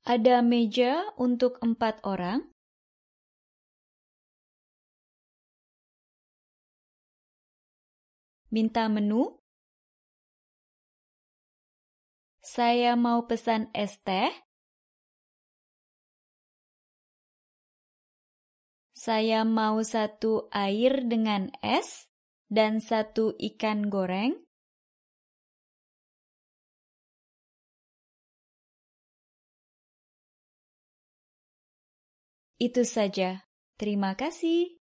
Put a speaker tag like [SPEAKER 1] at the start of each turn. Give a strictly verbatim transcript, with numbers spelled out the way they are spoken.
[SPEAKER 1] Ada meja untuk empat orang? Minta menu? Saya mau pesan es teh. Saya mau satu air dengan es dan satu ikan goreng. Itu saja. Terima kasih.